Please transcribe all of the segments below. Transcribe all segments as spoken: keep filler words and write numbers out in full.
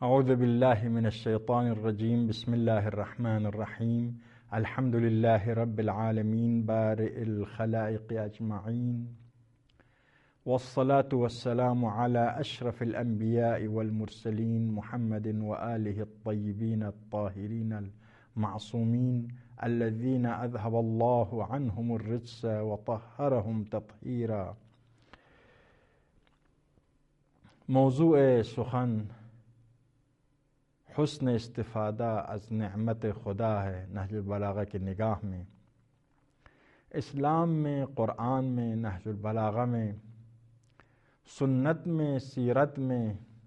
اعوذ باللہ من الشیطان الرجیم بسم اللہ الرحمن الرحیم الحمد للہ رب العالمین بارئ الخلائق اجمعین والصلاة والسلام علی اشرف الانبیاء والمرسلین محمد وآلہ الطیبین الطاہرین المعصومین الذین اذهب اللہ عنہم الرجس وطہرہم تطہیرا۔ موضوع سخن حسن استفادہ از نعمت خدا ہے نہج البلاغہ کی نگاہ میں۔ اسلام میں، قرآن میں، نہج البلاغہ میں، سنت میں، سیرت میں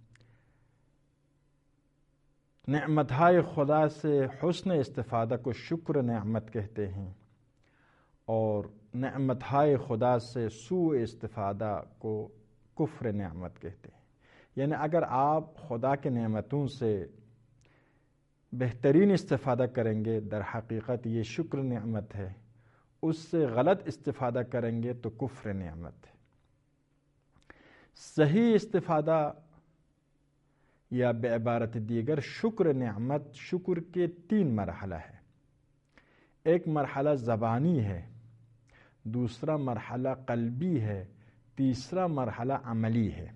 نعمتہائے خدا سے حسن استفادہ کو شکر نعمت کہتے ہیں، اور نعمتہائے خدا سے سوء استفادہ کو کفر نعمت کہتے ہیں۔ یعنی اگر آپ خدا کے نعمتوں سے بہترین استفادہ کریں گے در حقیقت یہ شکر نعمت ہے، اس سے غلط استفادہ کریں گے تو کفر نعمت ہے۔ صحیح استفادہ یا بعبارت دیگر شکر نعمت شکر کے تین مرحلہ ہے۔ ایک مرحلہ زبانی ہے، دوسرا مرحلہ قلبی ہے، تیسرا مرحلہ عملی ہے۔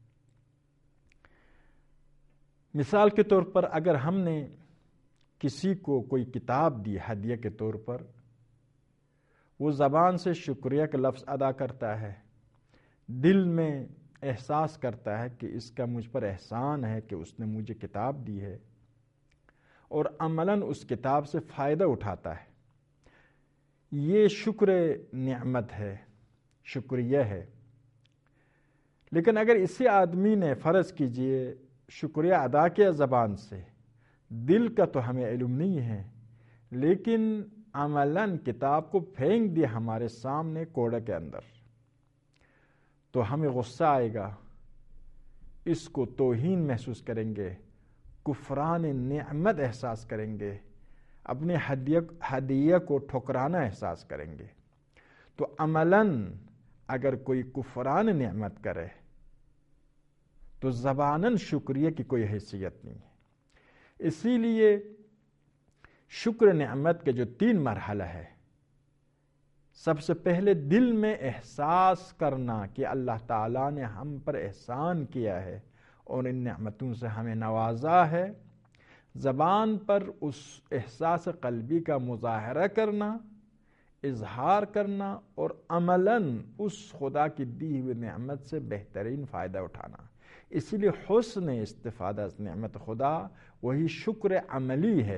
مثال کے طور پر اگر ہم نے کسی کو کوئی کتاب دی ہدیہ کے طور پر، وہ زبان سے شکریہ کا لفظ ادا کرتا ہے، دل میں احساس کرتا ہے کہ اس کا مجھ پر احسان ہے کہ اس نے مجھے کتاب دی ہے، اور عملاً اس کتاب سے فائدہ اٹھاتا ہے، یہ شکر نعمت ہے، شکریہ ہے۔ لیکن اگر اسی آدمی نے فرض کیجئے شکریہ ادا کیا زبان سے، دل کا تو ہمیں علم نہیں ہے، لیکن عملاً کتاب کو پھینک دیا ہمارے سامنے کوڑے کے اندر، تو ہمیں غصہ آئے گا، اس کو توہین محسوس کریں گے، کفران نعمت احساس کریں گے، اپنے ہدیہ کو ٹھکرانا احساس کریں گے۔ تو عملاً اگر کوئی کفران نعمت کرے تو زباناً شکریہ کی کوئی حیثیت نہیں ہے۔ اسی لیے شکر نعمت کے جو تین مرحلہ ہے، سب سے پہلے دل میں احساس کرنا کہ اللہ تعالیٰ نے ہم پر احسان کیا ہے اور ان نعمتوں سے ہمیں نوازا ہے، زبان پر اس احساس قلبی کا مظاہرہ کرنا، اظہار کرنا، اور عملاً اس خدا کی دی ہوئی نعمت سے بہترین فائدہ اٹھانا۔ اسی لیے حسن استفادہ از نعمت خدا وہی شکر عملی ہے،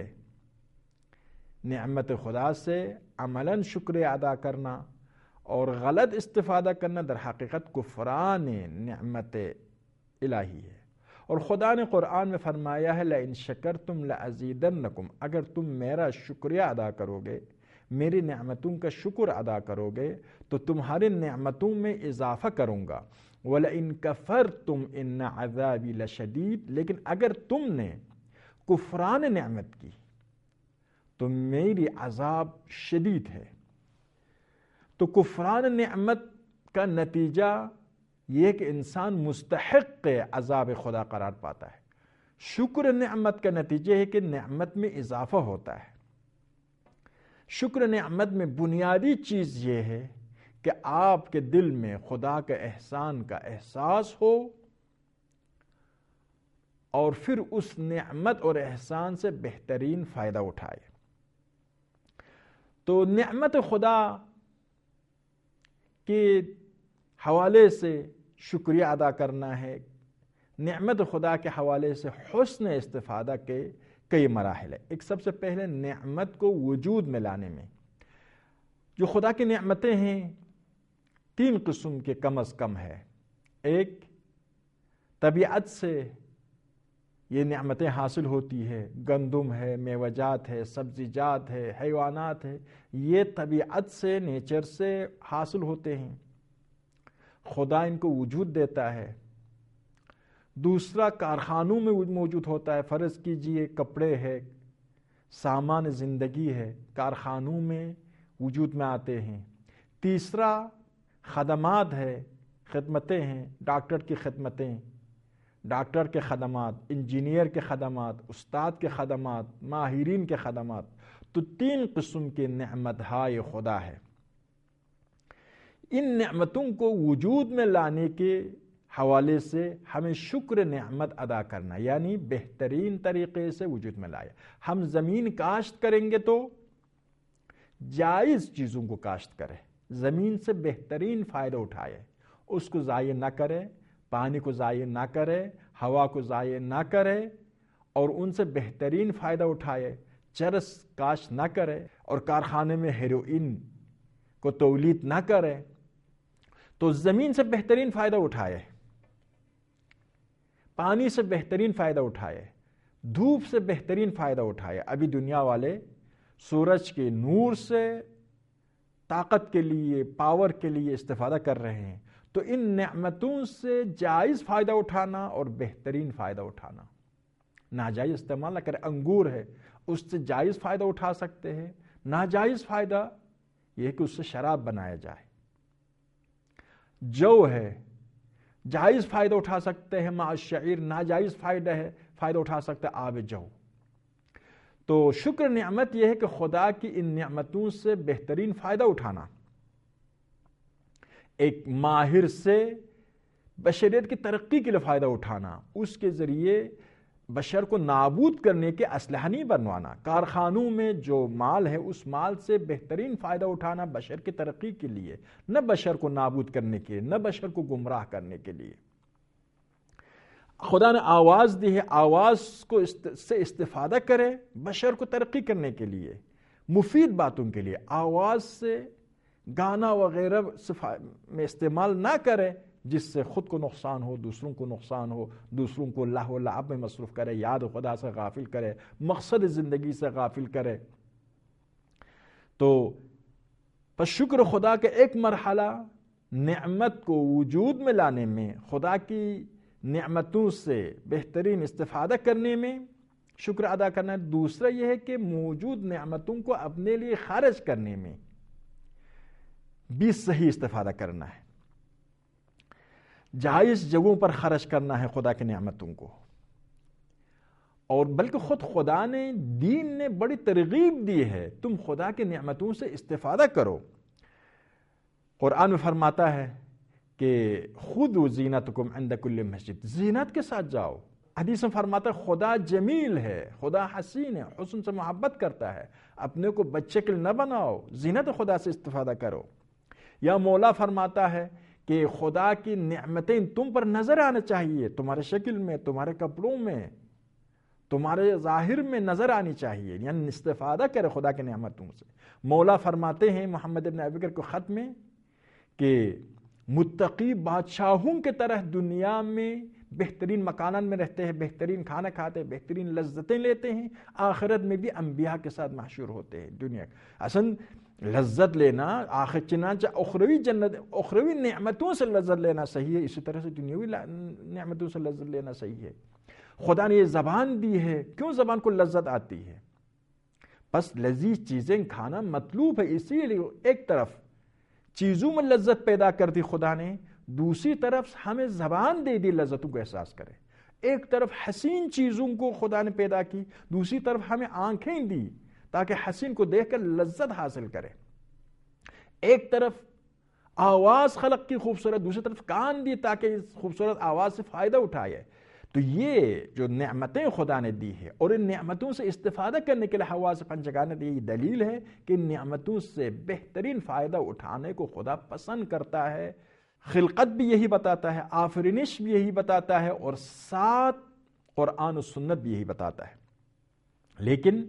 نعمت خدا سے عملاً شکر ادا کرنا، اور غلط استفادہ کرنا در حقیقت کفران نعمت الہی ہے۔ اور خدا نے قرآن میں فرمایا ہے لَإِن شَكَرْتُمْ لَأَزِيدَنَّكُمْ، اگر تم میرا شکریہ ادا کرو گے، میری نعمتوں کا شکر ادا کرو گے تو تمہاری نعمتوں میں اضافہ کروں گا۔ وَلَئِن كَفَرْتُمْ إِنَّ عَذَابِي لَشَدِيدٌ، لیکن اگر تم نے کفران نعمت کی تو میری عذاب شدید ہے۔ تو کفران نعمت کا نتیجہ یہ کہ انسان مستحق عذاب خدا قرار پاتا ہے۔ شکر نعمت کا نتیجہ ہے کہ نعمت میں اضافہ ہوتا ہے۔ شکر نعمت میں بنیادی چیز یہ ہے کہ آپ کے دل میں خدا کے احسان کا احساس ہو، اور پھر اس نعمت اور احسان سے بہترین فائدہ اٹھائے۔ تو نعمت خدا کے حوالے سے شکریہ ادا کرنا ہے، نعمت خدا کے حوالے سے حسن استفادہ کے کئی مراحل ہیں۔ ایک سب سے پہلے نعمت کو وجود میں لانے میں، جو خدا کی نعمتیں ہیں تین قسم کے کم از کم ہے۔ ایک، طبیعت سے یہ نعمتیں حاصل ہوتی ہے، گندم ہے، میوہ جات ہے، سبزی جات ہے، حیوانات ہے، یہ طبیعت سے، نیچر سے حاصل ہوتے ہیں، خدا ان کو وجود دیتا ہے۔ دوسرا، کارخانوں میں موجود ہوتا ہے، فرض کیجئے کپڑے ہے، سامان زندگی ہے، کارخانوں میں وجود میں آتے ہیں۔ تیسرا، خدمات ہے، خدمتیں ہیں، ڈاکٹر کی خدمتیں، ڈاکٹر کے خدمات، انجینئر کے خدمات، استاد کے خدمات، ماہرین کے خدمات، تو تین قسم کے نعمت ہائے خدا ہے۔ ان نعمتوں کو وجود میں لانے کے حوالے سے ہمیں شکر نعمت ادا کرنا، یعنی بہترین طریقے سے وجود میں لائے۔ ہم زمین کاشت کریں گے تو جائز چیزوں کو کاشت کرے، زمین سے بہترین فائدہ اٹھائے، اس کو ضائع نہ کرے، پانی کو ضائع نہ کرے، ہوا کو ضائع نہ کرے، اور ان سے بہترین فائدہ اٹھائے، چرس کاشت نہ کرے، اور کارخانے میں ہیروئن کو تولید نہ کرے، تو زمین سے بہترین فائدہ اٹھائے، پانی سے بہترین فائدہ اٹھائے، دھوپ سے بہترین فائدہ اٹھائے۔ ابھی دنیا والے سورج کے نور سے طاقت کے لیے، پاور کے لیے استفادہ کر رہے ہیں، تو ان نعمتوں سے جائز فائدہ اٹھانا اور بہترین فائدہ اٹھانا، ناجائز استعمال نہ کرے۔ انگور ہے، اس سے جائز فائدہ اٹھا سکتے ہیں، ناجائز فائدہ یہ کہ اس سے شراب بنایا جائے۔ جو ہے، جائز فائدہ اٹھا سکتے ہیں مع الشعیر، ناجائز فائدہ ہے فائدہ اٹھا سکتے ہیں آب جو۔ تو شکر نعمت یہ ہے کہ خدا کی ان نعمتوں سے بہترین فائدہ اٹھانا، ایک ماہر سے بشریت کی ترقی کے لیے فائدہ اٹھانا، اس کے ذریعے بشر کو نابود کرنے کے اسلحہ نہیں بنوانا۔ کارخانوں میں جو مال ہے اس مال سے بہترین فائدہ اٹھانا بشر کی ترقی کے لیے، نہ بشر کو نابود کرنے کے لیے، نہ بشر کو گمراہ کرنے کے لیے۔ خدا نے آواز دی ہے، آواز کو سے استفادہ کرے بشر کو ترقی کرنے کے لیے، مفید باتوں کے لیے۔ آواز سے گانا وغیرہ میں استعمال نہ کرے جس سے خود کو نقصان ہو، دوسروں کو نقصان ہو، دوسروں کو لہو و لعب میں مصروف کرے، یاد خدا سے غافل کرے، مقصد زندگی سے غافل کرے۔ تو پس شکر خدا کے ایک مرحلہ نعمت کو وجود میں لانے میں، خدا کی نعمتوں سے بہترین استفادہ کرنے میں شکر ادا کرنا ہے۔ دوسرا یہ ہے کہ موجود نعمتوں کو اپنے لیے خارج کرنے میں بھی صحیح استفادہ کرنا ہے، جائز جگہوں پر خرچ کرنا ہے خدا کی نعمتوں کو۔ اور بلکہ خود خدا نے، دین نے بڑی ترغیب دی ہے، تم خدا کی نعمتوں سے استفادہ کرو۔ قرآن میں فرماتا ہے کہ خذوا زینتکم عند کل مسجد، زینت کے ساتھ جاؤ۔ حدیث میں فرماتا ہے خدا جمیل ہے، خدا حسین ہے، حسن سے محبت کرتا ہے، اپنے کو بچے کے لیے نہ بناؤ، زینت خدا سے استفادہ کرو۔ یا مولا فرماتا ہے کہ خدا کی نعمتیں تم پر نظر آنا چاہیے، تمہارے شکل میں، تمہارے کپڑوں میں، تمہارے ظاہر میں نظر آنی چاہیے، یعنی استفادہ کرے خدا کی نعمتوں سے۔ مولا فرماتے ہیں محمد ابن ابی بکر کو خط میں کہ متقی بادشاہوں کے طرح دنیا میں بہترین مکانات میں رہتے ہیں، بہترین کھانا کھاتے ہیں، بہترین لذتیں لیتے ہیں، آخرت میں بھی انبیاء کے ساتھ محشور ہوتے ہیں۔ دنیا اصل لذت لینا آخر چنانچہ اخروی جنت، اخروی نعمتوں سے لذت لینا صحیح ہے، اسی طرح سے دنیاوی نعمتوں سے لذت لینا صحیح ہے۔ خدا نے یہ زبان دی ہے، کیوں زبان کو لذت آتی ہے؟ بس لذیذ چیزیں کھانا مطلوب ہے، اسی لیے ایک طرف چیزوں میں لذت پیدا کر دی خدا نے، دوسری طرف ہمیں زبان دے دی لذتوں کو احساس کرے۔ ایک طرف حسین چیزوں کو خدا نے پیدا کی، دوسری طرف ہمیں آنکھیں دی تاکہ حسین کو دیکھ کر لذت حاصل کرے۔ ایک طرف آواز خلق کی خوبصورت، دوسری طرف کان دی تاکہ اس خوبصورت آواز سے فائدہ اٹھائے۔ تو یہ جو نعمتیں خدا نے دی ہے اور ان نعمتوں سے استفادہ کرنے کے لیے حواس پنجگانہ دی، یہ دلیل ہے کہ ان نعمتوں سے بہترین فائدہ اٹھانے کو خدا پسند کرتا ہے۔ خلقت بھی یہی بتاتا ہے، آفرینش بھی یہی بتاتا ہے، اور ساتھ قرآن و سنت بھی یہی بتاتا ہے۔ لیکن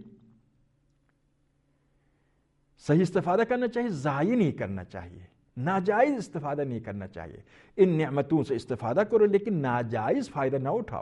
صحیح استفادہ کرنا چاہیے، ضائع نہیں کرنا چاہیے، ناجائز استفادہ نہیں کرنا چاہیے۔ ان نعمتوں سے استفادہ کرو لیکن ناجائز فائدہ نہ اٹھاؤ۔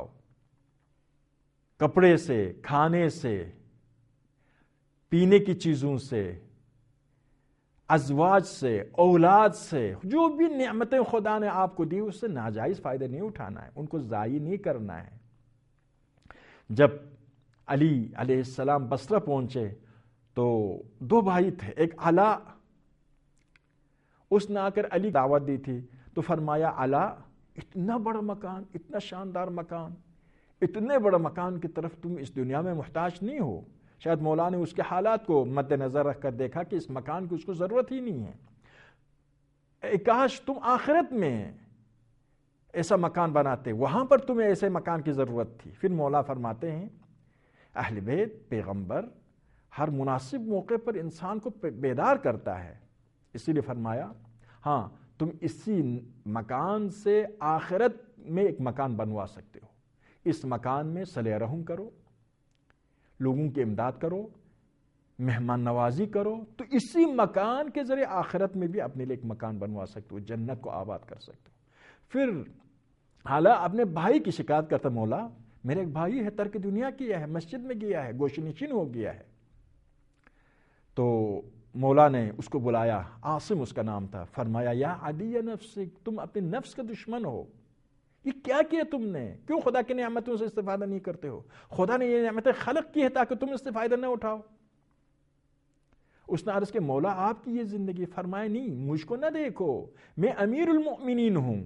کپڑے سے، کھانے سے، پینے کی چیزوں سے، ازواج سے، اولاد سے، جو بھی نعمتیں خدا نے آپ کو دی اس سے ناجائز فائدہ نہیں اٹھانا ہے، ان کو ضائع نہیں کرنا ہے۔ جب علی علیہ السلام بصرہ پہنچے تو دو بھائی تھے، ایک علا، اس نے آ کر علی دعوت دی تھی تو فرمایا علا اتنا بڑا مکان، اتنا شاندار مکان، اتنے بڑے مکان کی طرف تم اس دنیا میں محتاج نہیں ہو. شاید مولا نے اس کے حالات کو مد نظر رکھ کر دیکھا کہ اس مکان کی اس کو ضرورت ہی نہیں ہے. اے کاش تم آخرت میں ایسا مکان بناتے، وہاں پر تمہیں ایسے مکان کی ضرورت تھی. پھر مولا فرماتے ہیں اہل بیت پیغمبر ہر مناسب موقع پر انسان کو بیدار کرتا ہے، اسی لیے فرمایا ہاں تم اسی مکان سے آخرت میں ایک مکان بنوا سکتے ہو. اس مکان میں صلہ رحم کرو، لوگوں کی امداد کرو، مہمان نوازی کرو، تو اسی مکان کے ذریعے آخرت میں بھی اپنے لیے ایک مکان بنوا سکتے ہو، جنت کو آباد کر سکتے ہو. پھر حالا اپنے بھائی کی شکایت کرتا، مولا میرے ایک بھائی ہے، ترک دنیا کیا ہے، مسجد میں گیا ہے، گوش نشین ہو گیا ہے. تو مولا نے اس کو بلایا، عاصم اس کا نام تھا. فرمایا یا عدی نفسک، تم اپنے نفس کا دشمن ہو، یہ کیا کیا تم نے؟ کیوں خدا کی نعمتوں سے استفادہ نہیں کرتے ہو؟ خدا نے یہ نعمتیں خلق کی ہے تاکہ تم اس سے فائدہ نہ اٹھاؤ. اس نے عرض کہ مولا آپ کی یہ زندگی. فرمایا نہیں، مجھ کو نہ دیکھو، میں امیر المؤمنین ہوں.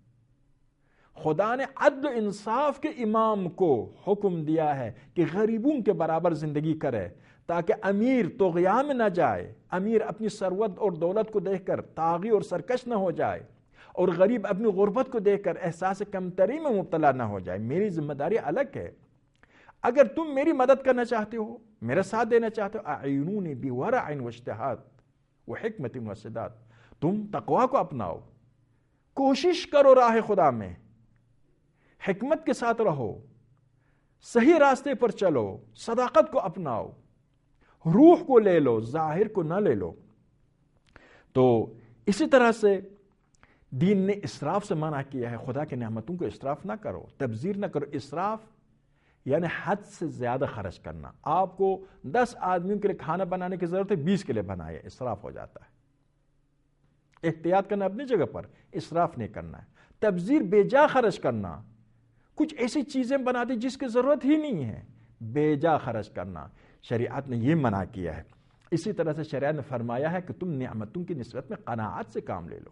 خدا نے عدل و انصاف کے امام کو حکم دیا ہے کہ غریبوں کے برابر زندگی کرے تاکہ امیر طغیان میں نہ جائے، امیر اپنی ثروت اور دولت کو دیکھ کر طاغی اور سرکش نہ ہو جائے، اور غریب اپنی غربت کو دیکھ کر احساس کمتری میں مبتلا نہ ہو جائے. میری ذمہ داری الگ ہے. اگر تم میری مدد کرنا چاہتے ہو، میرا ساتھ دینا چاہتے ہو، اعینونی بورع واجتہاد وحکمت وسداد، تم تقوی کو اپناؤ، کوشش کرو راہ خدا میں، حکمت کے ساتھ رہو، صحیح راستے پر چلو، صداقت کو اپناؤ، روح کو لے لو، ظاہر کو نہ لے لو. تو اسی طرح سے دین نے اسراف سے منع کیا ہے. خدا کی نعمتوں کو اسراف نہ کرو، تبذیر نہ کرو. اسراف یعنی حد سے زیادہ خرچ کرنا. آپ کو دس آدمیوں کے لیے کھانا بنانے کی ضرورت ہے، بیس کے لیے بنائے، اسراف ہو جاتا ہے. احتیاط کرنا اپنی جگہ پر، اسراف نہیں کرنا ہے. تبذیر بے جا خرچ کرنا، کچھ ایسی چیزیں بنا دی جس کی ضرورت ہی نہیں ہے، بے جا خرچ کرنا، شریعت نے یہ منع کیا ہے. اسی طرح سے شریعت نے فرمایا ہے کہ تم نعمتوں کی نسبت میں قناعت سے کام لے لو،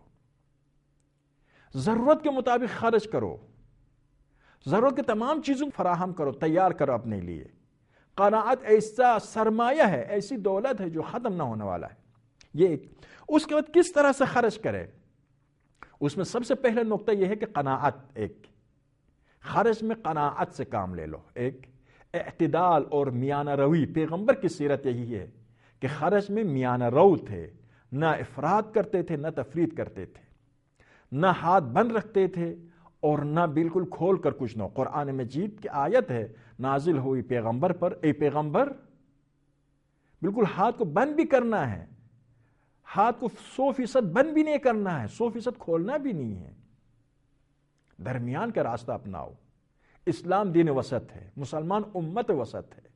ضرورت کے مطابق خرچ کرو، ضرورت کے تمام چیزوں فراہم کرو، تیار کرو اپنے لیے. قناعت ایسا سرمایہ ہے، ایسی دولت ہے جو ختم نہ ہونے والا ہے. یہ ایک. اس کے بعد کس طرح سے خرچ کرے، اس میں سب سے پہلا نقطہ یہ ہے کہ قناعت. ایک خرچ میں قناعت سے کام لے لو. ایک اعتدال اور میانہ روی. پیغمبر کی سیرت یہی ہے کہ خرچ میں میانہ رو تھے، نہ افراط کرتے تھے نہ تفریط کرتے تھے، نہ ہاتھ بند رکھتے تھے اور نہ بالکل کھول کر کچھ نہ. قرآن مجید کی آیت ہے نازل ہوئی پیغمبر پر، اے پیغمبر بالکل ہاتھ کو بند بھی کرنا ہے، ہاتھ کو سو فیصد بند بھی نہیں کرنا ہے، سو فیصد کھولنا بھی نہیں ہے، درمیان کا راستہ اپناؤ. اسلام دین وسط ہے، مسلمان امت وسط ہے.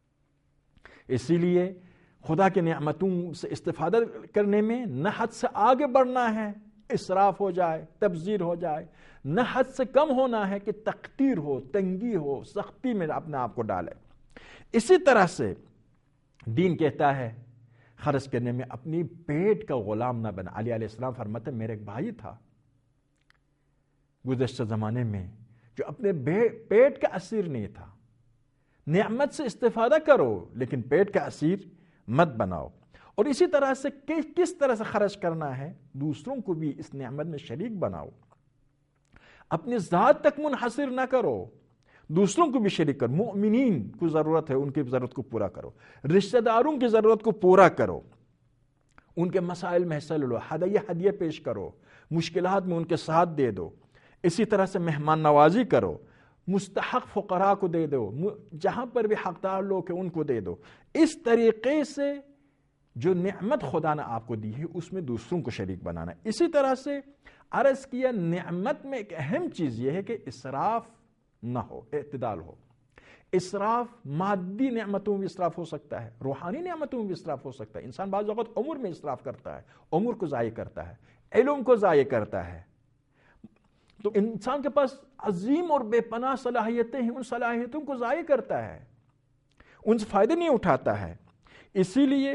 اسی لیے خدا کی نعمتوں سے استفادہ کرنے میں نہ حد سے آگے بڑھنا ہے، اسراف ہو جائے، تبذیر ہو جائے، نہ حد سے کم ہونا ہے کہ تقتیر ہو، تنگی ہو، سختی میں اپنے آپ کو ڈالے. اسی طرح سے دین کہتا ہے خرچ کرنے میں اپنی پیٹ کا غلام نہ بنا. علی علیہ السلام فرماتے ہیں میرے ایک بھائی تھا گزشتہ زمانے میں جو اپنے پیٹ کا اسیر نہیں تھا. نعمت سے استفادہ کرو لیکن پیٹ کا اسیر مت بناؤ. اور اسی طرح سے کس طرح سے خرچ کرنا ہے، دوسروں کو بھی اس نعمت میں شریک بناؤ. اپنی ذات تک منحصر نہ کرو، دوسروں کو بھی شریک کرو. مؤمنین کو ضرورت ہے، ان کی ضرورت کو پورا کرو. رشتہ داروں کی ضرورت کو پورا کرو، ان کے مسائل میں حصہ لو، ہدیہ ہدیہ پیش کرو، مشکلات میں ان کے ساتھ دے دو. اسی طرح سے مہمان نوازی کرو، مستحق فقراء کو دے دو، جہاں پر بھی حقدار لوگ ہیں ان کو دے دو. اس طریقے سے جو نعمت خدا نے آپ کو دی ہے اس میں دوسروں کو شریک بنانا. اسی طرح سے عرض کیا نعمت میں ایک اہم چیز یہ ہے کہ اسراف نہ ہو، اعتدال ہو. اسراف مادی نعمتوں میں اسراف ہو سکتا ہے، روحانی نعمتوں میں بھی اسراف ہو سکتا ہے. انسان بعض اوقات عمر میں اسراف کرتا ہے، عمر کو ضائع کرتا ہے، علم کو ضائع کرتا ہے. تو انسان کے پاس عظیم اور بے پناہ صلاحیتیں ہیں، ان صلاحیتوں کو ضائع کرتا ہے، ان سے فائدے نہیں اٹھاتا ہے. اسی لیے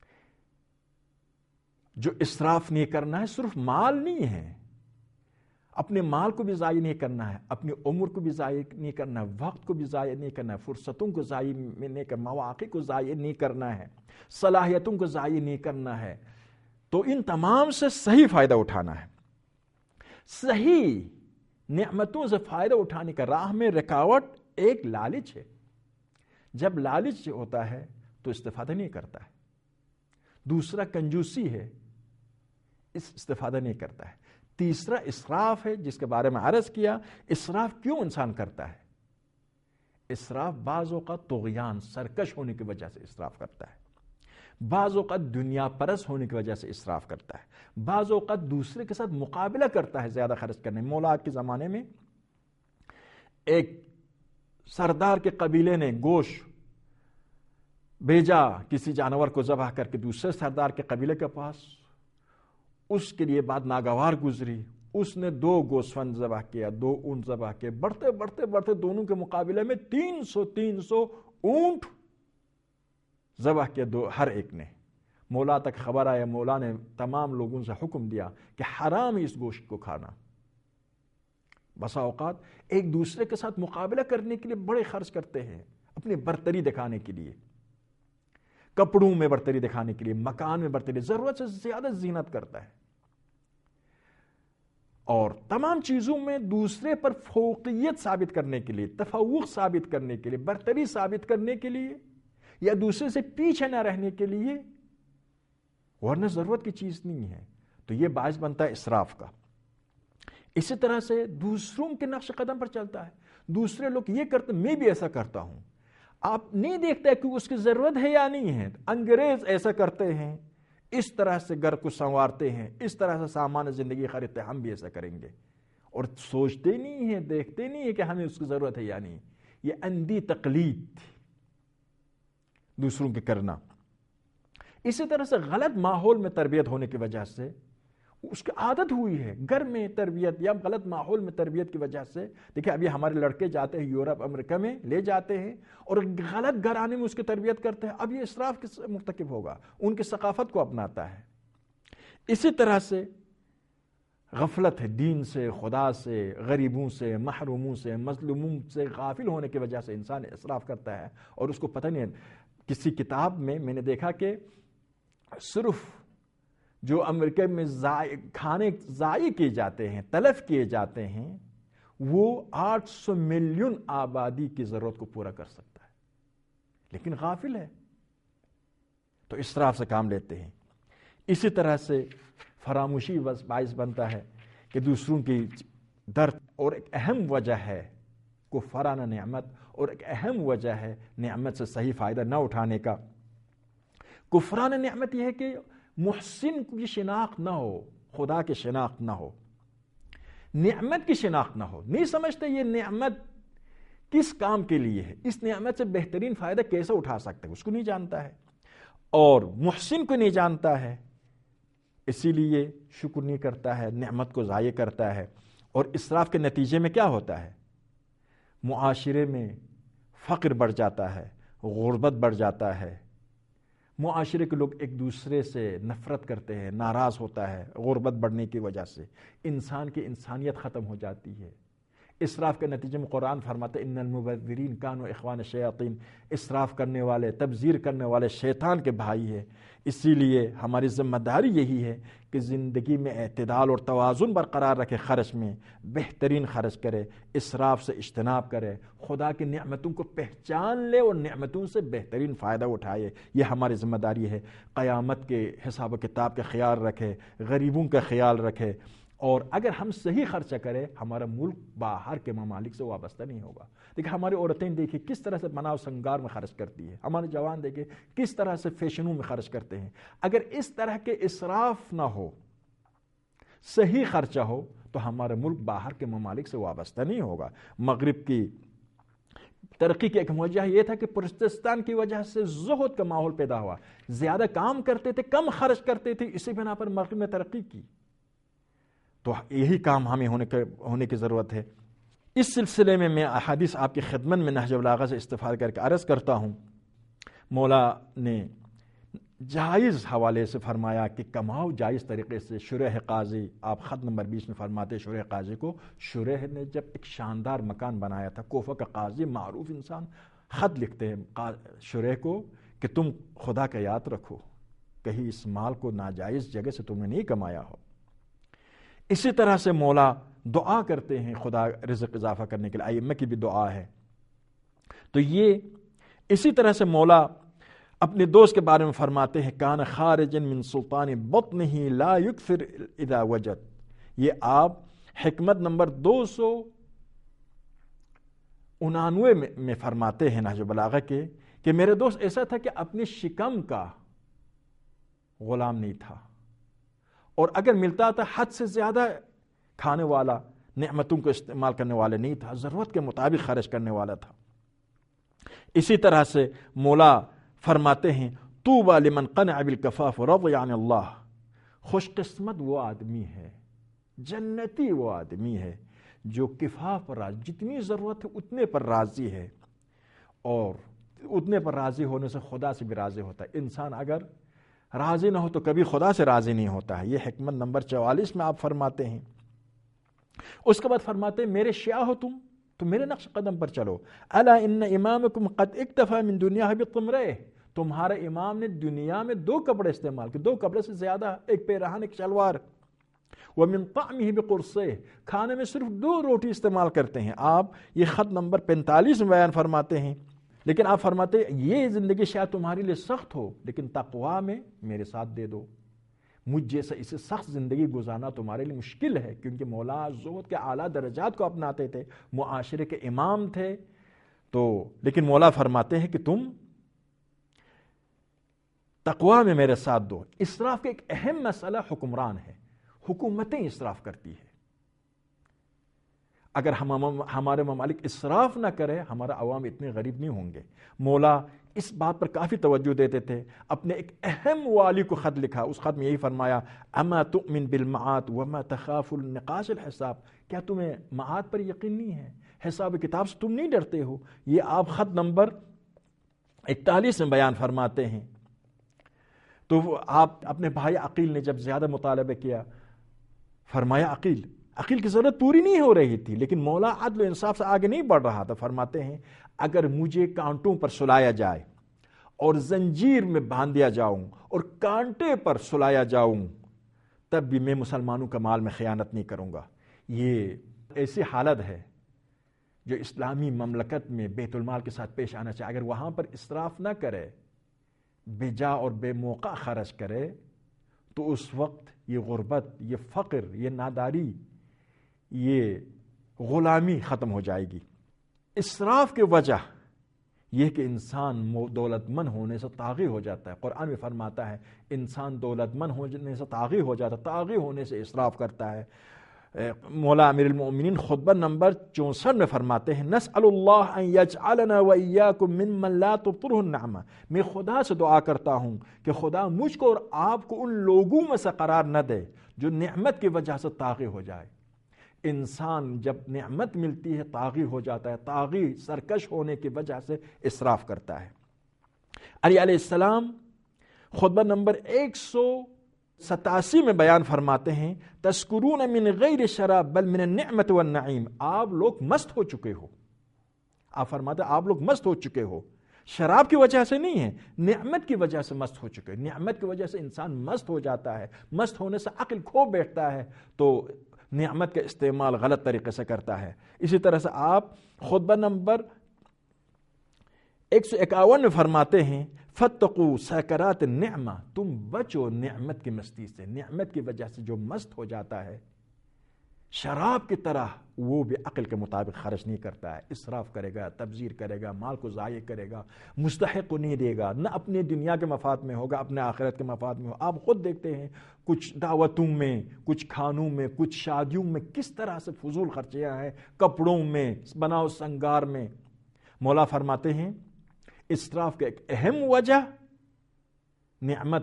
جو اسراف نہیں کرنا ہے صرف مال نہیں ہے، اپنے مال کو بھی ضائع نہیں کرنا ہے، اپنی عمر کو بھی ضائع نہیں کرنا ہے، وقت کو بھی ضائع نہیں کرنا ہے، فرصتوں کو ضائع نہیں کرنا، مواقع کو ضائع نہیں کرنا ہے، صلاحیتوں کو ضائع نہیں کرنا ہے. تو ان تمام سے صحیح فائدہ اٹھانا ہے. صحیح نعمتوں سے فائدہ اٹھانے کا راہ میں رکاوٹ ایک لالچ ہے. جب لالچ ہوتا ہے تو استفادہ نہیں کرتا ہے. دوسرا کنجوسی ہے، اس استفادہ نہیں کرتا ہے. تیسرا اسراف ہے، جس کے بارے میں عرض کیا. اسراف کیوں انسان کرتا ہے؟ اسراف بعض اوقات طغیان، سرکش ہونے کی وجہ سے اسراف کرتا ہے. بعض اوقات دنیا پرست ہونے کی وجہ سے اسراف کرتا ہے. بعض اوقات دوسرے کے ساتھ مقابلہ کرتا ہے زیادہ خرچ کرنے. مولا کے زمانے میں ایک سردار کے قبیلے نے گوشت بھیجا کسی جانور کو ذبح کر کے دوسرے سردار کے قبیلے کے پاس. اس کے لیے بات ناگوار گزری. اس نے دو گوسفند ذبح کیا، دو اونٹ ذبح کیے. بڑھتے بڑھتے بڑھتے دونوں کے مقابلے میں تین سو تین سو اونٹ ذبح کیا دو ہر ایک نے. مولا تک خبر آیا. مولا نے تمام لوگوں سے حکم دیا کہ حرام ہے اس گوشت کو کھانا. بسا اوقات ایک دوسرے کے ساتھ مقابلہ کرنے کے لیے بڑے خرچ کرتے ہیں، اپنی برتری دکھانے کے لیے، کپڑوں میں برتری دکھانے کے لیے، مکان میں برتری، ضرورت سے زیادہ زینت کرتا ہے. اور تمام چیزوں میں دوسرے پر فوقیت ثابت کرنے کے لیے، تفوق ثابت کرنے کے لیے، برتری ثابت کرنے کے لیے، یا دوسرے سے پیچھے نہ رہنے کے لیے، ورنہ ضرورت کی چیز نہیں ہے. تو یہ باعث بنتا ہے اسراف کا. اسی طرح سے دوسروں کے نقش قدم پر چلتا ہے. دوسرے لوگ یہ کرتے، میں بھی ایسا کرتا ہوں. آپ نہیں دیکھتے کہ اس کی ضرورت ہے یا نہیں ہے. انگریز ایسا کرتے ہیں، اس طرح سے گھر کو سنوارتے ہیں، اس طرح سے سامان زندگی خریدتے ہیں، ہم بھی ایسا کریں گے. اور سوچتے نہیں ہیں، دیکھتے نہیں ہیں کہ ہمیں اس کی ضرورت ہے یا نہیں. یہ اندھی تقلید دوسروں کے کرنا. اسی طرح سے غلط ماحول میں تربیت ہونے کی وجہ سے اس کی عادت ہوئی ہے. گھر میں تربیت یا غلط ماحول میں تربیت کی وجہ سے، دیکھیں ابھی ہمارے لڑکے جاتے ہیں یورپ امریکہ میں، لے جاتے ہیں اور غلط گھرانے میں اس کی تربیت کرتے ہیں. اب یہ اسراف کس مرتکب ہوگا؟ ان کی ثقافت کو اپناتا ہے. اسی طرح سے غفلت ہے دین سے، خدا سے، غریبوں سے، محروموں سے، مظلوموں سے غافل ہونے کی وجہ سے انسان اسراف کرتا ہے اور اس کو پتہ نہیں ہے. کسی کتاب میں میں نے دیکھا کہ صرف جو امریکہ میں کھانے ضائع کیے جاتے ہیں، تلف کیے جاتے ہیں، وہ آٹھ سو ملین آبادی کی ضرورت کو پورا کر سکتا ہے، لیکن غافل ہے تو اسراف سے کام لیتے ہیں. اسی طرح سے فراموشی باعث بنتا ہے کہ دوسروں کی درد، اور ایک اہم وجہ ہے کفرانہ نعمت، اور ایک اہم وجہ ہے نعمت سے صحیح فائدہ نہ اٹھانے کا. کفرانہ نعمت یہ ہے کہ محسن کی شناخت نہ ہو، خدا کی شناخت نہ ہو، نعمت کی شناخت نہ ہو. نہیں سمجھتے یہ نعمت کس کام کے لیے ہے، اس نعمت سے بہترین فائدہ کیسے اٹھا سکتے ہیں، اس کو نہیں جانتا ہے. اور محسن کو نہیں جانتا ہے، اسی لیے شکر نہیں کرتا ہے، نعمت کو ضائع کرتا ہے. اور اسراف کے نتیجے میں کیا ہوتا ہے؟ معاشرے میں فقر بڑھ جاتا ہے، غربت بڑھ جاتا ہے. معاشرے کے لوگ ایک دوسرے سے نفرت کرتے ہیں، ناراض ہوتا ہے. غربت بڑھنے کی وجہ سے انسان کی انسانیت ختم ہو جاتی ہے. اسراف کے نتیجے میں قرآن فرماتا ہے ان المبذرین کانوا اخوان الشیاطین، اسراف کرنے والے، تبذیر کرنے والے شیطان کے بھائی ہیں. اسی لیے ہماری ذمہ داری یہی ہے کہ زندگی میں اعتدال اور توازن برقرار رکھے، خرچ میں بہترین خرچ کرے، اسراف سے اجتناب کرے، خدا کی نعمتوں کو پہچان لے اور نعمتوں سے بہترین فائدہ اٹھائے. یہ ہماری ذمہ داری ہے. قیامت کے حساب و کتاب کا خیال رکھے، غریبوں کا خیال رکھے. اور اگر ہم صحیح خرچہ کریں، ہمارا ملک باہر کے ممالک سے وابستہ نہیں ہوگا. دیکھیں ہماری عورتیں دیکھیں کس طرح سے بناؤ سنگار میں خرچ کرتی ہے، ہمارے جوان دیکھیں کس طرح سے فیشنوں میں خرچ کرتے ہیں. اگر اس طرح کے اسراف نہ ہو، صحیح خرچہ ہو، تو ہمارا ملک باہر کے ممالک سے وابستہ نہیں ہوگا. مغرب کی ترقی کی ایک وجہ یہ تھا کہ پروتستان کی وجہ سے زہد کا ماحول پیدا ہوا، زیادہ کام کرتے تھے، کم خرچ کرتے تھے، اسی بنا پر مغرب میں ترقی کی. تو یہی کام ہمیں ہونے ہونے کی ضرورت ہے. اس سلسلے میں میں احادیث آپ کی خدمت میں نہج البلاغہ سے استفادہ کر کے عرض کرتا ہوں. مولا نے جائز حوالے سے فرمایا کہ کماؤ جائز طریقے سے. شریح قاضی، آپ خط نمبر بیس میں فرماتے شریح قاضی کو. شریح نے جب ایک شاندار مکان بنایا تھا، کوفہ کا قاضی معروف انسان، خط لکھتے ہیں شریح کو کہ تم خدا کا یاد رکھو، کہیں اس مال کو ناجائز جگہ سے تم نے نہیں کمایا ہو. اسی طرح سے مولا دعا کرتے ہیں خدا رزق اضافہ کرنے کے لیے، ائمہ کی بھی دعا ہے. تو یہ اسی طرح سے مولا اپنے دوست کے بارے میں فرماتے ہیں کان خارجا من سلطان بطنہ لا یکثر اذا وجد. یہ آپ حکمت نمبر دو سو انانوے میں فرماتے ہیں نہج بلاغہ کے کہ میرے دوست ایسا تھا کہ اپنے شکم کا غلام نہیں تھا، اور اگر ملتا تھا حد سے زیادہ کھانے والا، نعمتوں کو استعمال کرنے والا نہیں تھا، ضرورت کے مطابق خرچ کرنے والا تھا. اسی طرح سے مولا فرماتے ہیں طوبی لمن قنع بالکفاف رضی عن اللہ. خوش قسمت وہ آدمی ہے، جنتی وہ آدمی ہے جو کفاف پر راضی، جتنی ضرورت ہے اتنے پر راضی ہے، اور اتنے پر راضی ہونے سے خدا سے بھی راضی ہوتا ہے. انسان اگر راضی نہ ہو تو کبھی خدا سے راضی نہیں ہوتا ہے. یہ حکمت نمبر چوالیس میں آپ فرماتے ہیں. اس کے بعد فرماتے ہیں میرے شیعہ ہو تم تو میرے نقش قدم پر چلو. الا ان امامکم قد اکتفى من دنیاہ بطمرہ. تمہارا امام نے دنیا میں دو کپڑے استعمال کیے، دو کپڑے سے زیادہ، ایک پیراہن ایک شلوار. ومن طعمہ بقرصہ. کھانے میں صرف دو روٹی استعمال کرتے ہیں. آپ یہ خط نمبر پینتالیس میں بیان فرماتے ہیں. لیکن آپ فرماتے ہیں یہ زندگی شاید تمہارے لیے سخت ہو لیکن تقوی میں میرے ساتھ دے دو. مجھ جیسا اسے سخت زندگی گزارنا تمہارے لیے مشکل ہے، کیونکہ مولا زہد کے اعلیٰ درجات کو اپناتے تھے، معاشرے کے امام تھے. تو لیکن مولا فرماتے ہیں کہ تم تقوی میں میرے ساتھ دو. اسراف کا ایک اہم مسئلہ حکمران ہے، حکومتیں اسراف کرتی ہے. اگر ہم ہمارے ممالک اسراف نہ کرے ہمارا عوام اتنے غریب نہیں ہوں گے. مولا اس بات پر کافی توجہ دیتے تھے. اپنے ایک اہم والی کو خط لکھا، اس خط میں یہی فرمایا اما تؤمن بالمعاد وما تخاف النقاش الحساب. کیا تمہیں معاد پر یقین نہیں ہے، حساب کتاب سے تم نہیں ڈرتے ہو؟ یہ آپ خط نمبر اکتالیس میں بیان فرماتے ہیں. تو آپ اپنے بھائی عقیل نے جب زیادہ مطالبہ کیا، فرمایا عقیل عقیل کی ضرورت پوری نہیں ہو رہی تھی لیکن مولا عدل و انصاف سے آگے نہیں بڑھ رہا تھا. فرماتے ہیں اگر مجھے کانٹوں پر سلایا جائے اور زنجیر میں باندھ دیا جاؤں اور کانٹے پر سلایا جاؤں تب بھی میں مسلمانوں کا مال میں خیانت نہیں کروں گا. یہ ایسی حالت ہے جو اسلامی مملکت میں بیت المال کے ساتھ پیش آنا چاہے. اگر وہاں پر اسراف نہ کرے، بے جا اور بے موقع خرچ کرے، تو اس وقت یہ غربت، یہ فقر، یہ ناداری، یہ غلامی ختم ہو جائے گی. اسراف کی وجہ یہ کہ انسان دولت مند ہونے سے طاغی ہو جاتا ہے. قرآن میں فرماتا ہے انسان دولت مند ہونے سے طاغی ہو جاتا ہے، طاغی ہونے سے اسراف کرتا ہے. مولا امیر المؤمنین خطبہ نمبر چونسٹھ میں فرماتے ہیں نسأل اللہ ان یجعلنا وإیاکم ممن لا تبطره النعمہ. میں خدا سے دعا کرتا ہوں کہ خدا مجھ کو اور آپ کو ان لوگوں میں سے قرار نہ دے جو نعمت کی وجہ سے طاغی ہو جائے. انسان جب نعمت ملتی ہے طاغی ہو جاتا ہے، طاغی سرکش ہونے کی وجہ سے اسراف کرتا ہے. علی علیہ السلام خطبہ نمبر ایک سو ستاسی میں بیان فرماتے ہیں تذکرون من غیر شراب بل من النعمت والنعیم. آپ لوگ مست ہو چکے ہو. آپ فرماتے ہیں آپ لوگ مست ہو چکے ہو، شراب کی وجہ سے نہیں ہے، نعمت کی وجہ سے مست ہو چکے. نعمت کی وجہ سے انسان مست ہو جاتا ہے، مست ہونے سے عقل کھو بیٹھتا ہے تو نعمت کا استعمال غلط طریقے سے کرتا ہے. اسی طرح سے آپ خطبہ نمبر ایک سو اکاون میں فرماتے ہیں فتقوا سکرات النعمہ. تم بچو نعمت کی مستی سے. نعمت کی وجہ سے جو مست ہو جاتا ہے شراب کی طرح وہ بھی عقل کے مطابق خرچ نہیں کرتا ہے، اسراف کرے گا، تبذیر کرے گا، مال کو ضائع کرے گا، مستحق کو نہیں دے گا، نہ اپنے دنیا کے مفاد میں ہوگا اپنے آخرت کے مفاد میں ہو. آپ خود دیکھتے ہیں کچھ دعوتوں میں، کچھ کھانوں میں، کچھ شادیوں میں کس طرح سے فضول خرچیاں ہیں، کپڑوں میں، بناؤ سنگار میں. مولا فرماتے ہیں اسراف کا ایک اہم وجہ نعمت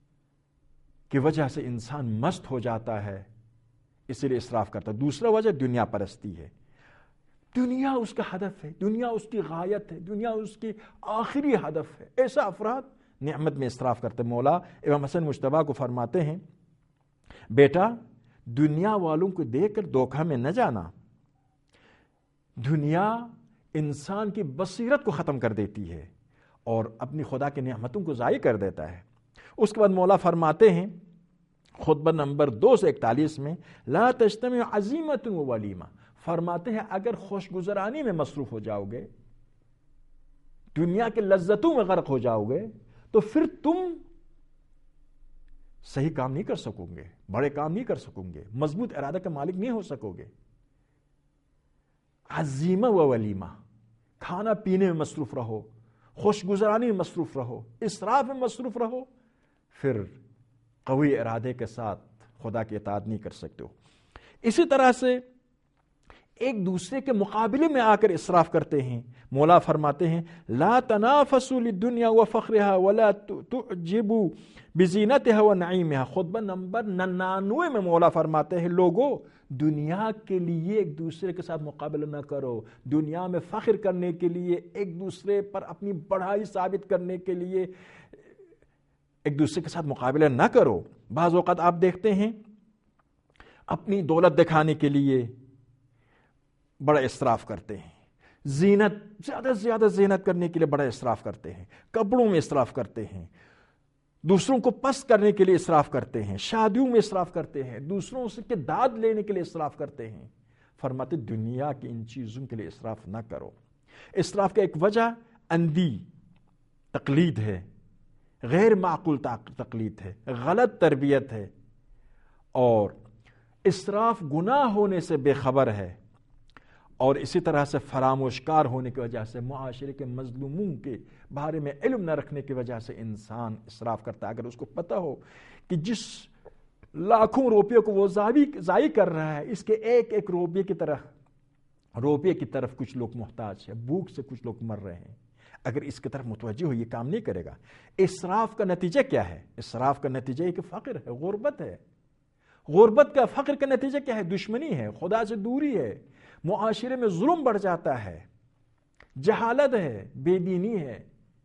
کی وجہ سے انسان مست ہو جاتا ہے، اسی لیے اسراف کرتا ہے. دوسرا وجہ دنیا پرستی ہے. دنیا اس کا ہدف ہے، دنیا اس کی غایت ہے، دنیا اس کی آخری ہدف ہے. ایسا افراد نعمت میں اسراف کرتے. مولا امام حسن مجتبیٰ کو فرماتے ہیں بیٹا دنیا والوں کو دیکھ کر دھوکہ میں نہ جانا. دنیا انسان کی بصیرت کو ختم کر دیتی ہے اور اپنی خدا کی نعمتوں کو ضائع کر دیتا ہے. اس کے بعد مولا فرماتے ہیں خطبہ نمبر دو سو اکتالیس میں لا تجتمع عزیمت و ولیمہ، فرماتے ہیں اگر خوش گزرانی میں مصروف ہو جاؤ گے، دنیا کے لذتوں میں غرق ہو جاؤ گے، تو پھر تم صحیح کام نہیں کر سکو گے، بڑے کام نہیں کر سکو گے، مضبوط ارادہ کا مالک نہیں ہو سکو گے. عزیمہ و ولیمہ، کھانا پینے میں مصروف رہو، خوش گزرانی میں مصروف رہو، اسراف میں مصروف رہو، پھر قوی ارادے کے ساتھ خدا کی اطاعت نہیں کر سکتے ہو. اسی طرح سے ایک دوسرے کے مقابلے میں آ کر اسراف کرتے ہیں. مولا فرماتے ہیں لا تنافسوا للدنیا وفخرها ولا تعجبوا بزینتها ونعیمها. خطبہ نمبر ننانوے میں مولا فرماتے ہیں لوگو دنیا کے لیے ایک دوسرے کے ساتھ مقابلہ نہ کرو، دنیا میں فخر کرنے کے لیے، ایک دوسرے پر اپنی بڑائی ثابت کرنے کے لیے ایک دوسرے کے ساتھ مقابلہ نہ کرو. بعض اوقات آپ دیکھتے ہیں اپنی دولت دکھانے کے لیے بڑا اسراف کرتے ہیں، زینت زیادہ سے زیادہ زینت کرنے کے لیے بڑا اسراف کرتے ہیں، کپڑوں میں اسراف کرتے ہیں، دوسروں کو پست کرنے کے لیے اسراف کرتے ہیں، شادیوں میں اسراف کرتے ہیں، دوسروں سے کے داد لینے کے لیے اسراف کرتے ہیں. فرماتے دنیا کی ان چیزوں کے لیے اسراف نہ کرو. اسراف کا ایک وجہ اندھی تقلید ہے، غیر معقول تقلید ہے، غلط تربیت ہے، اور اسراف گناہ ہونے سے بے خبر ہے، اور اسی طرح سے فراموشکار ہونے کی وجہ سے معاشرے کے مظلوموں کے بارے میں علم نہ رکھنے کی وجہ سے انسان اسراف کرتا ہے. اگر اس کو پتہ ہو کہ جس لاکھوں روپے کو وہ ضائع کر رہا ہے، اس کے ایک ایک روپے کی طرح روپے کی طرف کچھ لوگ محتاج ہیں، بھوک سے کچھ لوگ مر رہے ہیں، اگر اس کی طرف متوجہ ہو یہ کام نہیں کرے گا. اسراف کا نتیجہ کیا ہے؟ اسراف کا نتیجہ یہ کہ فقر ہے، غربت ہے. غربت کا فقر کا نتیجہ کیا ہے؟ دشمنی ہے، خدا سے دوری ہے، معاشرے میں ظلم بڑھ جاتا ہے، جہالت ہے، بے دینی ہے.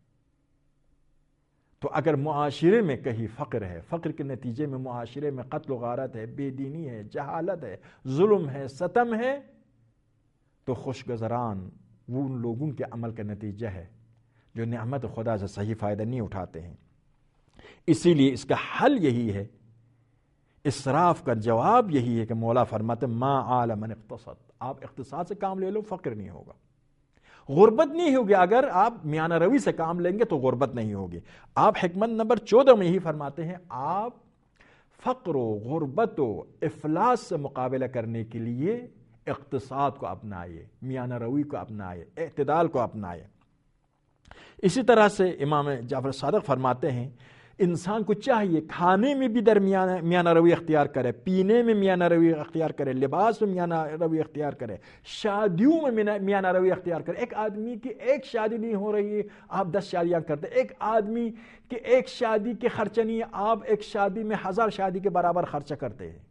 تو اگر معاشرے میں کہیں فقر ہے، فقر کے نتیجے میں معاشرے میں قتل و غارت ہے، بے دینی ہے، جہالت ہے، ظلم ہے، ستم ہے، تو خوش گزران وہ ان لوگوں کے عمل کا نتیجہ ہے جو نعمت خدا سے صحیح فائدہ نہیں اٹھاتے ہیں. اسی لیے اس کا حل یہی ہے، اسراف کا جواب یہی ہے کہ مولا فرماتے ما آل من اقتصد، آپ اقتصاد سے کام لے لو، فقر نہیں ہوگا، غربت نہیں ہوگی. اگر آپ میانہ روی سے کام لیں گے تو غربت نہیں ہوگی. آپ حکمت نمبر چودہ میں ہی فرماتے ہیں آپ فقر و غربت و افلاس سے مقابلہ کرنے کے لیے اقتصاد کو اپنائیے، میانہ روی کو اپنائیے، اعتدال کو اپنائیے. اسی طرح سے امام جعفر صادق فرماتے ہیں انسان کو چاہیے کھانے میں بھی درمیان میانہ روی اختیار کرے، پینے میں میانہ روی اختیار کرے، لباس میں میانہ روی اختیار کرے، شادیوں میں میانہ روی اختیار کرے. ایک آدمی کی ایک شادی نہیں ہو رہی ہے، آپ دس شادیاں کرتے. ایک آدمی کی ایک شادی کے خرچہ نہیں ہے، آپ ایک شادی میں ہزار شادی کے برابر خرچہ کرتے ہیں.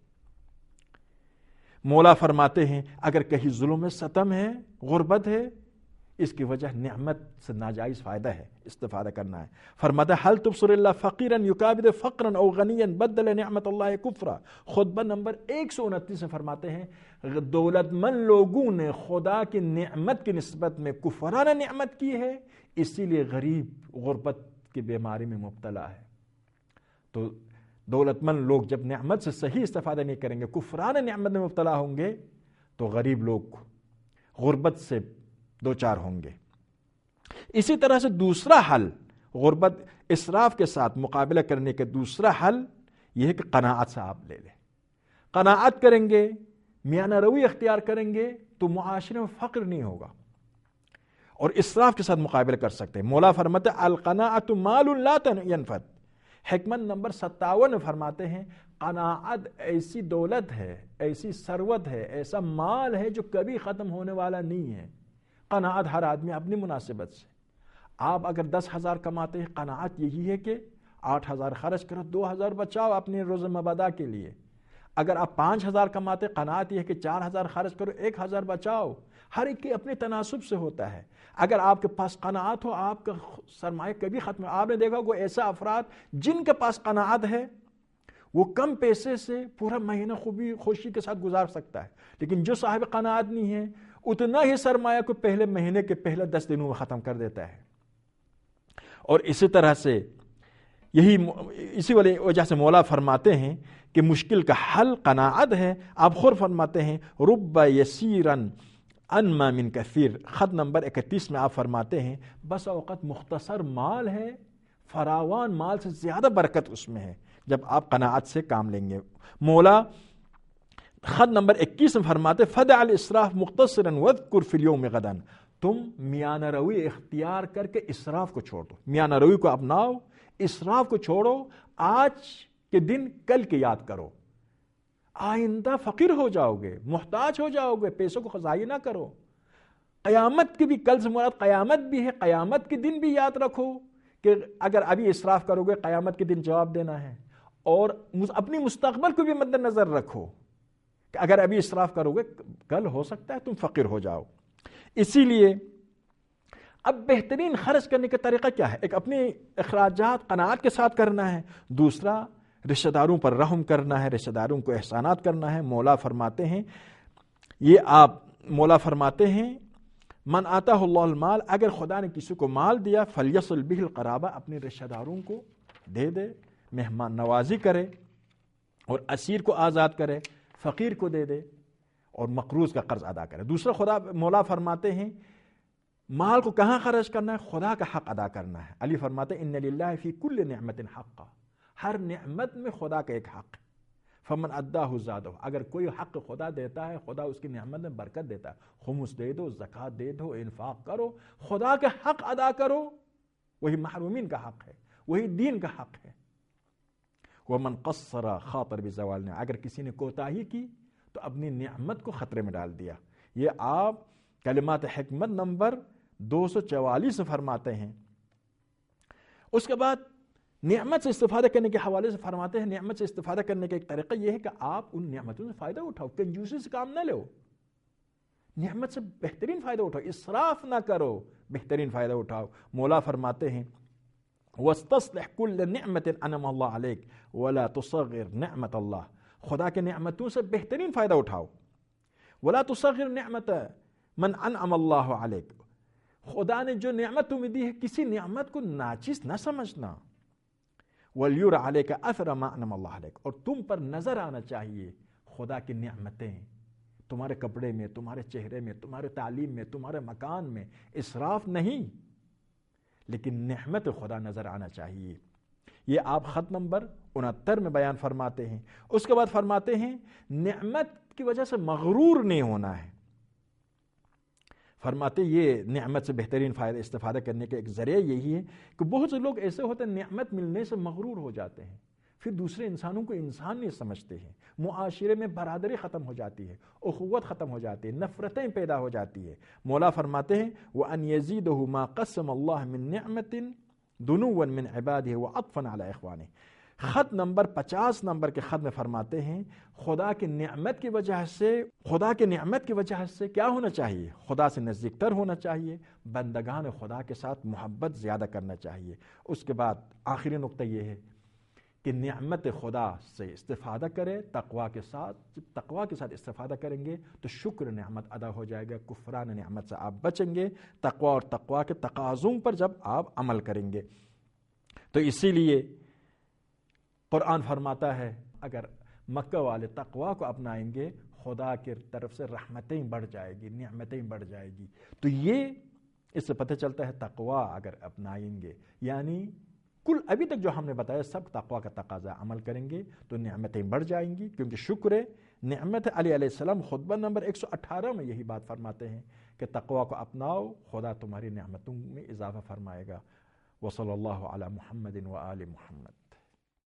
مولا فرماتے ہیں اگر کہیں ظلم ہے، ستم ہے، غربت ہے، اس کی وجہ نعمت سے ناجائز فائدہ ہے، استفادہ کرنا ہے. فرماتا حل تبصر اللہ فقیرا یکابد فقرا او غنیا بدل نعمت اللہ کفرا. خطبہ نمبر ایک سو انتیس میں فرماتے ہیں دولت مند لوگوں نے خدا کی نعمت کی نسبت میں کفرانہ نعمت کی ہے، اسی لیے غریب غربت کی بیماری میں مبتلا ہے. تو دولت مند لوگ جب نعمت سے صحیح استفادہ نہیں کریں گے، کفرانہ نعمت میں مبتلا ہوں گے، تو غریب لوگ غربت سے دو چار ہوں گے. اسی طرح سے دوسرا حل غربت اسراف کے ساتھ مقابلہ کرنے کا دوسرا حل یہ ہے کہ قناعت سے آپ لے لیں. قناعت کریں گے، میانہ روی اختیار کریں گے تو معاشرے میں فقر نہیں ہوگا اور اسراف کے ساتھ مقابلہ کر سکتے ہیں. مولا فرماتے القناعت مال لا ينفد. حکمت نمبر ستاون میں فرماتے ہیں قناعت ایسی دولت ہے، ایسی ثروت ہے، ایسا مال ہے جو کبھی ختم ہونے والا نہیں ہے. قناعت ہر آدمی اپنی مناسبت سے. آپ اگر دس ہزار کماتے ہیں، قناعت یہی ہے کہ آٹھ ہزار خرچ کرو، دو ہزار بچاؤ اپنے روز مبادہ کے لیے. اگر آپ پانچ ہزار کماتے، قناعت یہ ہے کہ چار ہزار خرچ کرو، ایک ہزار بچاؤ. ہر ایک کے اپنے تناسب سے ہوتا ہے. اگر آپ کے پاس قناعت ہو آپ کا سرمایہ کبھی ختم. آپ نے دیکھا کوئی ایسا افراد جن کے پاس قناعت ہے وہ کم پیسے سے پورا مہینہ خوبی خوشی کے ساتھ گزار سکتا ہے, لیکن جو صاحب قناعت نہیں ہے اتنا ہی سرمایہ کو پہلے مہینے کے پہلے دس دنوں میں ختم کر دیتا ہے. اور اسی طرح سے یہی اسی والی وجہ سے مولا فرماتے ہیں کہ مشکل کا حل قناعت ہے. آپ خود فرماتے ہیں رب یسیرن انما من کثیر, خط نمبر اکتیس میں آپ فرماتے ہیں بس اوقات مختصر مال ہے, فراوان مال سے زیادہ برکت اس میں ہے جب آپ قناعت سے کام لیں گے. مولا خط نمبر اکیس میں فرماتے فدع الاسراف مختصرا واذکر فی اليوم غدا, تم میانہ روی اختیار کر کے اسراف کو چھوڑ دو, میانہ روی کو اپناؤ, اسراف کو چھوڑو. آج کے دن کل کے یاد کرو, آئندہ فقیر ہو جاؤ گے, محتاج ہو جاؤ گے, پیسوں کو ضائع نہ کرو. قیامت کی بھی کل سے مراد قیامت بھی ہے, قیامت کے دن بھی یاد رکھو کہ اگر ابھی اسراف کرو گے قیامت کے دن جواب دینا ہے. اور اپنی مستقبل کو بھی مد نظر رکھو کہ اگر ابھی اسراف کرو گے کل ہو سکتا ہے تم فقیر ہو جاؤ. اسی لیے اب بہترین خرچ کرنے کا طریقہ کیا ہے؟ ایک اپنے اخراجات قناعت کے ساتھ کرنا ہے, دوسرا رشتہ داروں پر رحم کرنا ہے, رشتہ داروں کو احسانات کرنا ہے. مولا فرماتے ہیں یہ آپ مولا فرماتے ہیں من آتاہ اللہ المال, اگر خدا نے کسی کو مال دیا فلیصل بہ القرابہ, اپنے رشتہ داروں کو دے دے, مہمان نوازی کرے اور اسیر کو آزاد کرے, فقیر کو دے دے اور مقروض کا قرض ادا کرے. دوسرا خدا مولا فرماتے ہیں مال کو کہاں خرچ کرنا ہے؟ خدا کا حق ادا کرنا ہے. علی فرماتے ہیں ان للہ فی کل نعمت حقا, ہر نعمت میں خدا کا ایک حق ہے. فمن اداہ زادہ, اگر کوئی حق خدا دیتا ہے خدا اس کی نعمت میں برکت دیتا ہے. خمس دے دو, زکوٰۃ دے دو, انفاق کرو, خدا کا حق ادا کرو, وہی محرومین کا حق ہے, وہی دین کا حق ہے. ومن قصر خاطر بزوال نعمت, اگر کسی نے کوتاہی کی تو اپنی نعمت کو خطرے میں ڈال دیا. یہ آپ کلمات حکمت نمبر دو سو چوالیس فرماتے ہیں. اس کے بعد نعمت سے استفادہ کرنے کے حوالے سے فرماتے ہیں نعمت سے استفادہ کرنے کا ایک طریقہ یہ ہے کہ آپ ان نعمتوں سے فائدہ اٹھاؤ, کنجوسی سے کام نہ لو, نعمت سے بہترین فائدہ اٹھاؤ, اسراف نہ کرو, بہترین فائدہ اٹھاؤ. مولا فرماتے ہیں وَاسْتَصْلِحْ كُلَّ نِعْمَةٍ أَنَمَ اللَّهُ عَلَيْكَ وَلَا تُصَغِّرْ نِعْمَةَ اللَّهِ, خدا کے نعمتوں سے بہترین فائدہ اٹھاؤ. وَلَا تُصَغِّرْ نِعْمَةَ مَنْ أَنْعَمَ اللَّهُ عَلَيْكَ, خدا نے جو نعمت تمہیں دی ہے کسی نعمت کو ناچیز نہ سمجھنا. وَلْيُرَ عَلَيْكَ أَثْرَ مَا أَنْعَمَ اللَّهُ عَلَيْكَ, اور تم پر نظر آنا چاہیے خدا کی نعمتیں تمہارے کپڑے میں, تمہارے چہرے میں, تمہارے تعلیم میں, تمہارے مکان میں. اسراف نہیں لیکن نعمت خدا نظر آنا چاہیے. یہ آپ خط نمبر انہتر میں بیان فرماتے ہیں. اس کے بعد فرماتے ہیں نعمت کی وجہ سے مغرور نہیں ہونا ہے. فرماتے یہ نعمت سے بہترین فائدہ استفادہ کرنے کا ایک ذریعہ یہی ہے کہ بہت سے لوگ ایسے ہوتے ہیں نعمت ملنے سے مغرور ہو جاتے ہیں, پھر دوسرے انسانوں کو انسان نہیں سمجھتے ہیں, معاشرے میں برادری ختم ہو جاتی ہے, اخوت ختم ہو جاتی ہے, نفرتیں پیدا ہو جاتی ہے. مولا فرماتے ہیں وَأَنْ يَزِيدَهُ مَا قَسَّمَ اللَّهُ مِن نِعْمَةٍ دُنُوًّا مِنْ عِبَادِهِ وَعَطْفًا عَلَى إِخْوَانِهِ. خط نمبر پچاس نمبر کے خط میں فرماتے ہیں خدا کی نعمت کی وجہ سے خدا کی نعمت کی وجہ سے کیا ہونا چاہیے؟ خدا سے نزدیک تر ہونا چاہیے, بندگان خدا کے ساتھ محبت زیادہ کرنا چاہیے. اس کے بعد آخری نقطہ یہ ہے کہ نعمت خدا سے استفادہ کرے تقوی کے ساتھ. جب تقوی کے ساتھ استفادہ کریں گے تو شکر نعمت ادا ہو جائے گا, کفران نعمت سے آپ بچیں گے تقوی اور تقوی کے تقاضوں پر جب آپ عمل کریں گے. تو اسی لیے قرآن فرماتا ہے اگر مکہ والے تقوی کو اپنائیں گے خدا کی طرف سے رحمتیں بڑھ جائے گی, نعمتیں بڑھ جائے گی. تو یہ اس سے پتہ چلتا ہے تقوی اگر اپنائیں گے یعنی کل ابھی تک جو ہم نے بتایا سب تقوی کا تقاضا عمل کریں گے تو نعمتیں بڑھ جائیں گی, کیونکہ شکر نعمت. علی علیہ السلام خطبہ نمبر ایک سو اٹھارہ میں یہی بات فرماتے ہیں کہ تقوی کو اپناؤ خدا تمہاری نعمتوں میں اضافہ فرمائے گا. وصلی اللہ علی محمد و آل محمد.